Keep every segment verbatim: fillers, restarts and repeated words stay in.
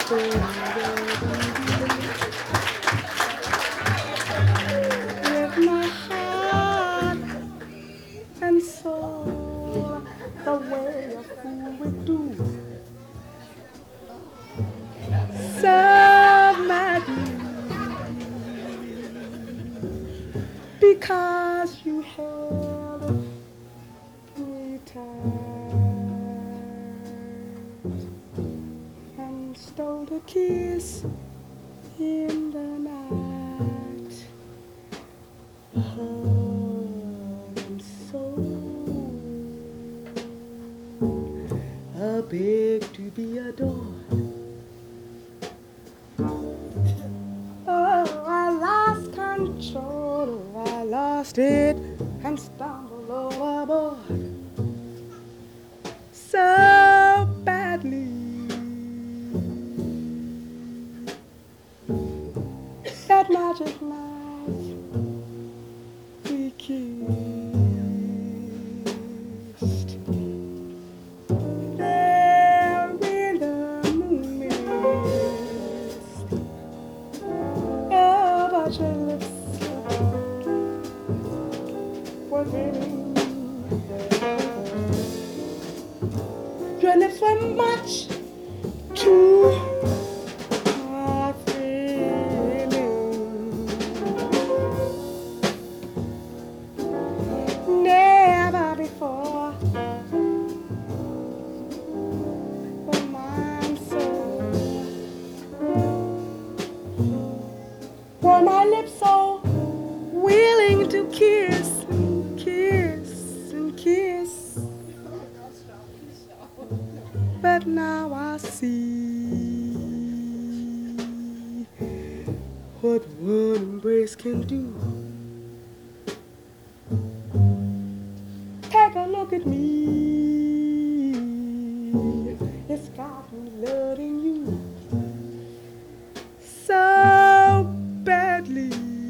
With my heart and soul, the way a fool would do. So madly, because you held me tight and stole a kiss in the night. Heart and soul, I beg to be adored. Oh, I lost control, I lost it and stumbled overboard so badly. That magic night we kissed there in the moonmist. Oh, but your lips were very, your lips were much too thrilling. Never before was mine so, were my lips so willing to kiss and kiss and kiss. But now I see what one embrace can do. Take a look at me, it's got me loving you so badly.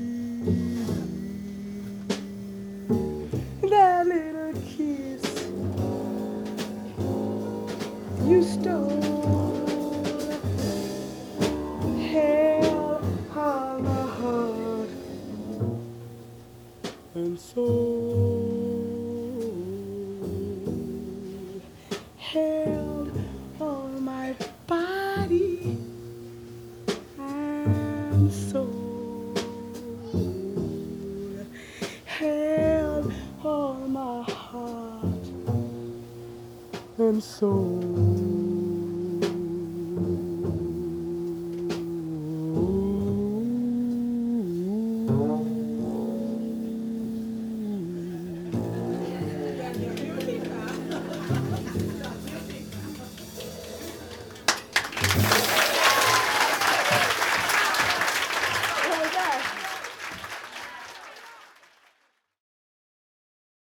That little kiss you stole, held on my heart and soul, held on my body and soul, held on my heart and soul.